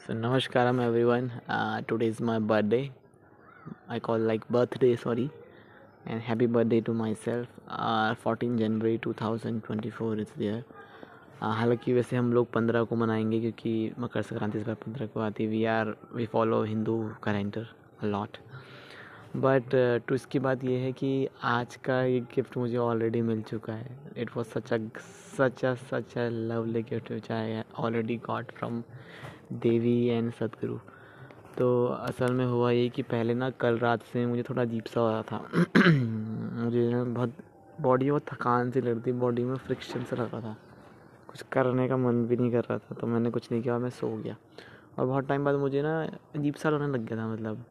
So namaskaram everyone. Today is my birthday. I call like birthday, sorry, and happy birthday to myself. 14 January 2024 is there. हालांकि वैसे हम लोग 15 को मनाएंगे क्योंकि मकर संक्रांति इस बार 15 को आती है. We follow Hindu calendar lot. But तो इसकी बात ये है कि आज का ये गिफ्ट मुझे ऑलरेडी मिल चुका है. It was such a lovely gift which I already got from Devi and Sadhguru. तो असल में हुआ ये कि पहले ना कल रात से मुझे थोड़ा अजीब सा हो रहा था. मुझे ना बहुत बॉडी में थकान सी लग रही थी, बॉडी में फ्रिक्शन सा लग रहा था, कुछ करने का मन भी नहीं कर रहा था. तो मैंने कुछ नहीं किया और मैं सो गया. और बहुत टाइम बाद मुझे ना अजीब सा लगने लग गया था, मतलब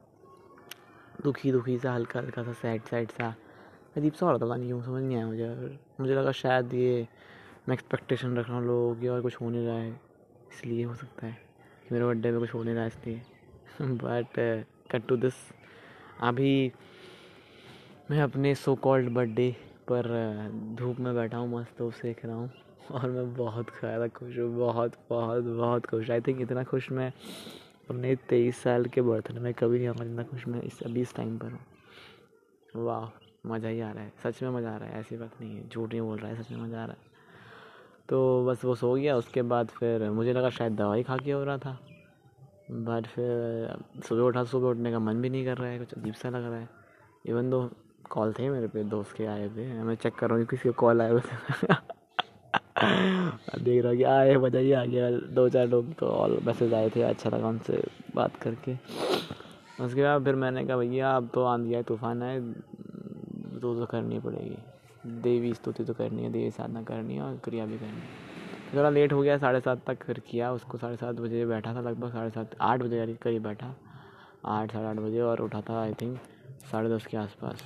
दुखी सा, हल्का हल्का सा, सैड सा, अजीब सा हो रहा था. पता नहीं क्यों, समझ नहीं आया मुझे. और मुझे लगा शायद ये मैं एक्सपेक्टेशन रख रहा हूँ लोगों की और कुछ हो नहीं रहा है, इसलिए हो सकता है कि मेरे बर्थडे में कुछ हो नहीं रहा है इसलिए. But cut to this. अभी मैं अपने सो कॉल्ड बर्थडे पर धूप में बैठा हूँ, मस्त तो सेक रहा हूँ. और मैं बहुत ज़्यादा खुश हूँ, बहुत बहुत बहुत खुश. आई थिंक इतना खुश मैं अपने 23 साल के बर्थडे में कभी नहीं हुआ जितना खुश मैं इस टाइम पर हूँ. वाह, मज़ा ही आ रहा है, सच में मज़ा आ रहा है, ऐसी बात नहीं है, झूठ नहीं बोल रहा है, सच में मज़ा आ रहा है. तो बस वो सो गया. उसके बाद फिर मुझे लगा शायद दवाई खा के हो रहा था, बट फिर सुबह उठने का मन भी नहीं कर रहा है, कुछ अजीब सा लग रहा है. इवन दो कॉल थे मेरे पे, दोस्त के आए थे. मैं चेक कर रहा हूँ किसी को कॉल आए हुए थे. देख रहा हूँ कि आए, मज़ा ही आ गया. 2-4 लोग तो ऑल मैसेज आए थे, अच्छा लगा उनसे बात करके. उसके बाद फिर मैंने कहा भैया अब तो आंधी है, तूफान है, तो करनी पड़ेगी. देवी स्तुति तो करनी है, देवी साधना करनी है और क्रिया भी करनी है. थोड़ा लेट हो गया, 7:30 तक फिर किया उसको. 7:30 बजे बैठा था, लगभग 7:30 8 बजे यानी करीब बैठा, 8 साढ़े 8 बजे, और उठा था आई थिंक 10:30 के आसपास.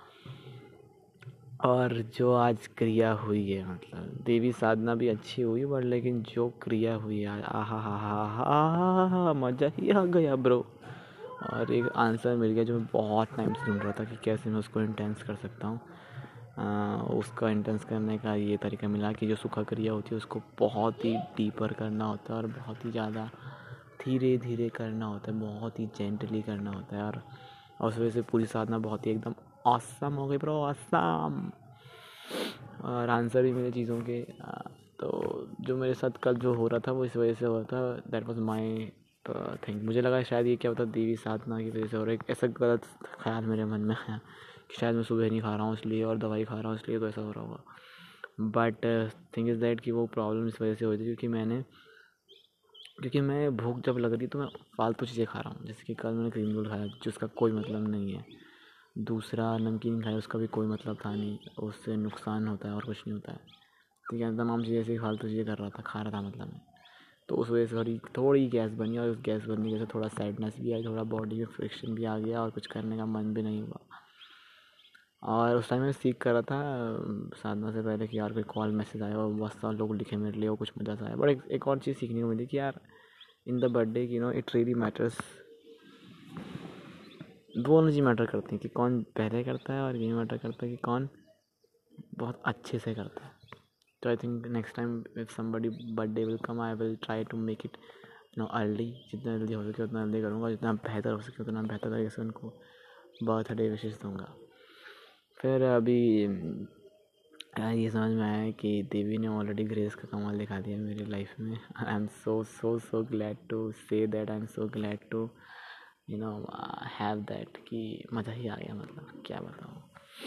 और जो आज क्रिया हुई है, मतलब देवी साधना भी अच्छी हुई, बट लेकिन जो क्रिया हुई है, आहा हा हा हा, मज़ा ही आ गया ब्रो. और एक आंसर मिल गया जो मैं बहुत टाइम से ढूंढ रहा था कि कैसे मैं उसको इंटेंस कर सकता हूँ. उसका इंटेंस करने का ये तरीका मिला कि जो सुखा क्रिया होती है उसको बहुत ही डीपर करना होता है और बहुत ही ज़्यादा धीरे धीरे करना होता है, बहुत ही जेंटली करना होता है. और उस वजह से पूरी साधना बहुत ही एकदम ऑसम हो गई ब्रो, ऑसम. और आंसर भी मिले चीज़ों के. तो जो मेरे साथ कल जो हो रहा था वो इस वजह से हो रहा था. That was my think. मुझे लगा शायद ये क्या होता है देवी साधना की वजह से हो रहा है. ऐसा गलत ख्याल मेरे मन में आया कि शायद मैं सुबह नहीं खा रहा हूँ इसलिए और दवाई खा रहा हूँ इसलिए तो ऐसा हो रहा होगा. बट थिंग इज़ दैट कि वो प्रॉब्लम इस वजह से हो रही थी क्योंकि मैं भूख जब लग रही तो मैं फालतू चीज़ें खा रहा हूँ. जैसे कि कल मैंने क्रीम रोल खाया जिसका कोई मतलब नहीं है. दूसरा नमकीन खाया, उसका भी कोई मतलब था नहीं, उससे नुकसान होता है और कुछ नहीं होता है. तो क्या तमाम चीज़ें ऐसी फालतू चीज़ें कर रहा था, खा रहा था मतलब मैं. तो उस वजह से थोड़ी गैस बनी, और उस गैस बनने की वजह से थोड़ा सैडनेस भी आई, थोड़ा बॉडी में फ्रिक्शन भी आ गया और कुछ करने का मन भी नहीं हुआ. और उस टाइम मैं सीख कर रहा था साधना से पहले कि यार कोई कॉल मैसेज आया और बहुत सारे लोग लिखे मेरे लिए और कुछ मज़ा सा आया. बट एक और चीज़ सीखने को मिली कि यार in the birthday it really matters. दोनों चीज़ मैटर करती हैं कि कौन पहले करता है, और ये मैटर करता है कि कौन बहुत अच्छे से करता है. तो I think next time if somebody birthday will come, I will try to make it early. जितना जल्दी हो सके उतना जल्दी करूँगा, जितना बेहतर हो सके उतना बेहतर तरीके से उनको बर्थडे विशेष दूँगा. फिर अभी ये समझ में आया है कि देवी ने ऑलरेडी ग्रेस का कमाल दिखा दिया मेरी लाइफ में. I am so glad to say that. I am so glad to have that कि मज़ा ही आ गया, मतलब क्या बताऊँ.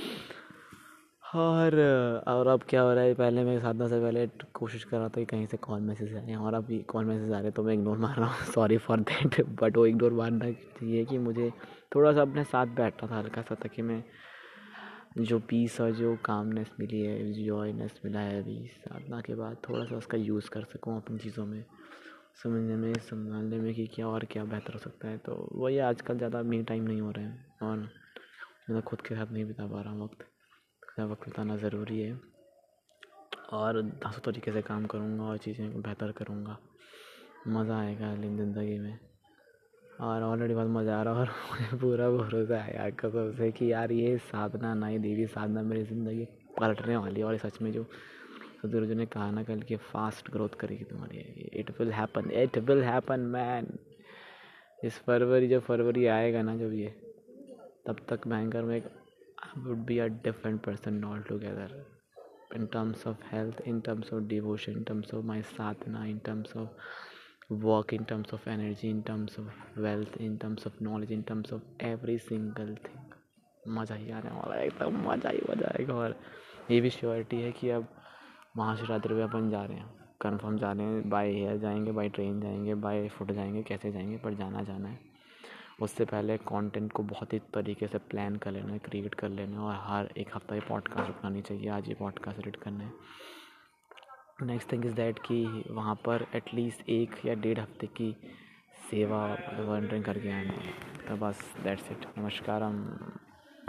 और अब क्या हो रहा है, पहले मैं साधना से पहले कोशिश कर रहा था कि कहीं से कॉल मैसेज आए, और अभी कॉल मैसेज आ रहे तो मैं इग्नोर मार रहा हूँ. Sorry for that. बट वो इग्नोर मारना चाहिए कि मुझे थोड़ा सा अपने साथ बैठना था, हल्का सा, ताकि मैं जो पीस और जो कामनेस मिली है, जॉयनेस मिला है अभी साधना के बाद, थोड़ा सा उसका यूज़ कर सकूँ अपनी चीज़ों में, समझने में, संभालने में कि क्या और क्या बेहतर हो सकता है. तो वही आजकल ज़्यादा मी टाइम नहीं हो रहे हैं और मैं खुद के साथ नहीं बिता पा रहा हूँ वक्त. वक्त बिताना ज़रूरी है और धांसू तरीके से काम करूँगा और चीज़ें को बेहतर करूँगा. मज़ा आएगा लेकिन ज़िंदगी में, और ऑलरेडी बहुत मज़ा आ रहा है. और मुझे पूरा भरोसा है यार कसम से कि यार ये साधना ना, ये देवी साधना मेरी ज़िंदगी पलटने वाली है. और सच में जो गुरुजी ने कहा ना कल कि फास्ट ग्रोथ करेगी तुम्हारी, इट विल हैपन मैन। इस जब फरवरी आएगा ना, जब ये, तब तक भयंकर में would be a different person all together, in terms of health, in terms of devotion, in terms of my sadhana, in terms of work, in terms of energy, in terms of wealth, in terms of knowledge, in terms of every single thing। मज़ा ही आने वाला है, एकदम मज़ा ही मज़ा आएगा। और ये भी श्योरिटी है कि अब महाशिवरात्रि पे अपन जा रहे हैं, कंफर्म जा रहे हैं। बाय एयर जाएंगे, बाय ट्रेन जाएंगे, बाय फुट जाएंगे, कैसे जाएंगे, पर जाना है। उससे पहले कंटेंट को बहुत ही तरीके से प्लान कर लेना है, क्रिएट कर लेना है, और हर एक हफ्ता ये पॉडकास्ट बनानी चाहिए। आज ये पॉडकास्ट एडिट करना है। नेक्स्ट थिंग इज़ दैट कि वहाँ पर एटलीस्ट 1 या 1.5 हफ्ते की सेवा वॉलंटियरिंग करके आना है। तो बस दैट्स इट। नमस्कारम।